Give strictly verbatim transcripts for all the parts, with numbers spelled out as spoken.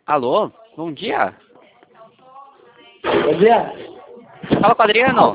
Alô? Bom dia. Bom dia. Fala com o Adriano.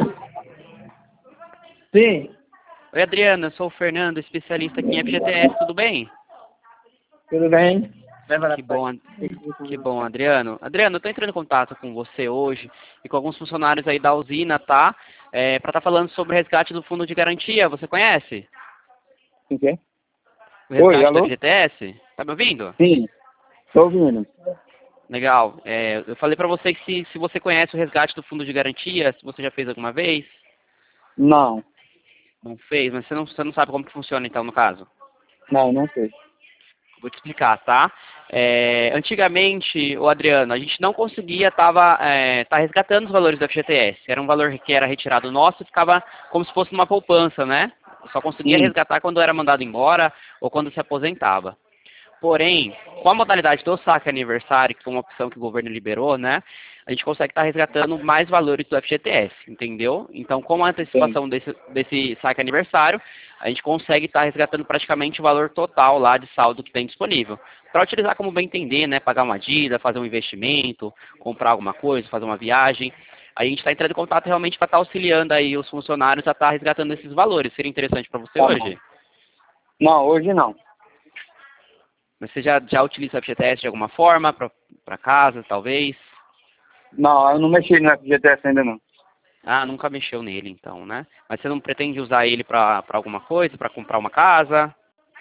Sim, Oi, Adriano. Eu sou o Fernando, especialista aqui em F G T S. Tudo bem? tudo bem? Que bom, Ad- que bom, Adriano. Adriano, eu estou entrando em contato com você hoje e com alguns funcionários aí da usina, tá? É, para estar falando sobre o resgate do fundo de garantia. Você conhece? Sim, sim. O resgate Oi, do alô? F G T S? Tá me ouvindo? Sim, estou ouvindo. Legal. É, eu falei para você que se, se você conhece o resgate do fundo de garantia, se você já fez alguma vez. Não, Não fez, mas você não, você não sabe como que funciona então, no caso. não, não sei. Vou te explicar, tá? É, antigamente, o Adriano, a gente não conseguia, tava, é, tá resgatando os valores do F G T S. Era um valor que era retirado nosso e ficava como se fosse uma poupança, né? Só conseguia Hum, resgatar quando era mandado embora ou quando se aposentava. Porém, com a modalidade do saque aniversário, que foi uma opção que o governo liberou, né? A gente consegue estar resgatando mais valores do F G T S, entendeu? Então, com a sim. antecipação desse, desse saque aniversário, a gente consegue estar resgatando praticamente o valor total lá de saldo que tem disponível. Para utilizar como bem entender, né? Pagar uma dívida, fazer um investimento, comprar alguma coisa, fazer uma viagem. A gente está entrando em contato realmente para estar auxiliando aí os funcionários a estar resgatando esses valores. Seria interessante para você Tá bom. hoje? Não, hoje não. Você já, já utiliza o F G T S de alguma forma, para casa, talvez? Não, eu não mexi no F G T S ainda não. Ah, nunca mexeu nele então, né? Mas você não pretende usar ele para alguma coisa, para comprar uma casa?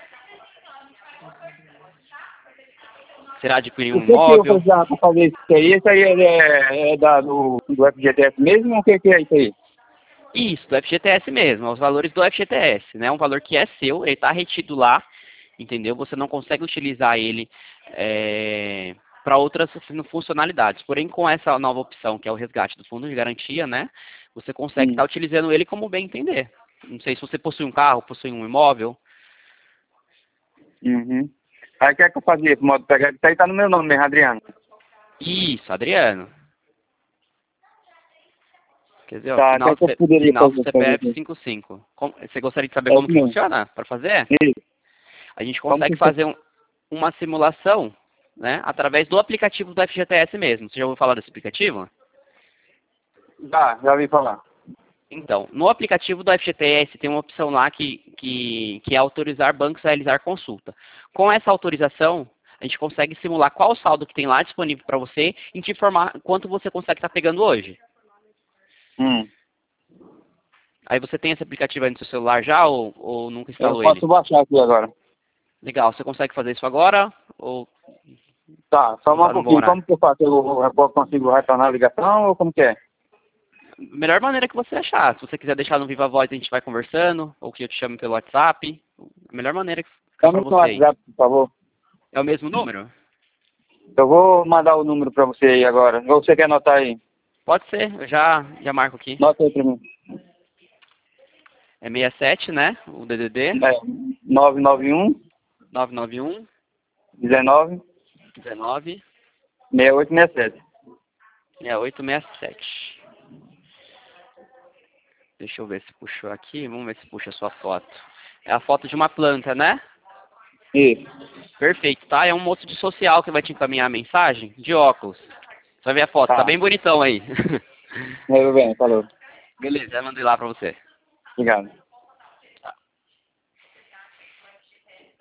Será adquirir O um que que eu vou imóvel? usar para fazer isso aí? Isso aí é, é, é da, do, do F G T S mesmo ou o que, que é isso aí? Isso, do F G T S mesmo, os valores do F G T S, né? Um valor que é seu, ele está retido lá, entendeu? Você não consegue utilizar ele é, para outras funcionalidades. Porém, com essa nova opção, que é o resgate do fundo de garantia, né? Você consegue Hum. estar utilizando ele como bem entender. Não sei se você possui um carro, possui um imóvel. Uhum. Aí o que é que eu fazia pro modo pegar? Isso aí tá no meu nome mesmo, Adriano. Isso, Adriano. Quer dizer, ó, Tá, o que final é do, que eu C- poderia final do fazer? fazer C P F aqui? cinquenta e cinco. Como- Você gostaria de saber É como isso que mesmo. funciona para fazer? Isso. A gente Como consegue que você... fazer um- uma simulação, né, através do aplicativo do F G T S mesmo. Você já ouviu falar desse aplicativo? Já, já ouvi falar. Então, no aplicativo do F G T S tem uma opção lá que, que, que é autorizar bancos a realizar consulta. Com essa autorização, a gente consegue simular qual o saldo que tem lá disponível para você e te informar quanto você consegue estar pegando hoje. Hum. Aí você tem esse aplicativo aí no seu celular já ou, ou nunca Eu instalou ele? posso baixar aqui agora. Legal, você consegue fazer isso agora ou Tá, só vai um pouquinho. demorar? Como que eu faço? Eu, eu consigo retornar a ligação ou como que é? Melhor maneira que você achar. Se você quiser deixar no Viva Voz, a gente vai conversando, ou que eu te chame pelo WhatsApp. A melhor maneira que ficar Chame para no você aí. WhatsApp, por favor. É o mesmo número? Eu vou mandar o número pra você aí agora. Ou você quer anotar aí? Pode ser, eu já, já marco aqui. Anota aí pra mim. É sessenta e sete, né? O D D D. É nove nove um, nove nove um, dezenove, dezenove, sessenta e oito sessenta e sete. sessenta e oito sessenta e sete. Deixa eu ver se puxou aqui. Vamos ver se puxa a sua foto. É a foto de uma planta, né? Isso. Perfeito, tá? É um moço de social que vai te encaminhar a mensagem de óculos. Você vai ver a foto, tá Tá. bem bonitão aí. Tudo bem, falou. Beleza, já mandei lá pra você. Obrigado.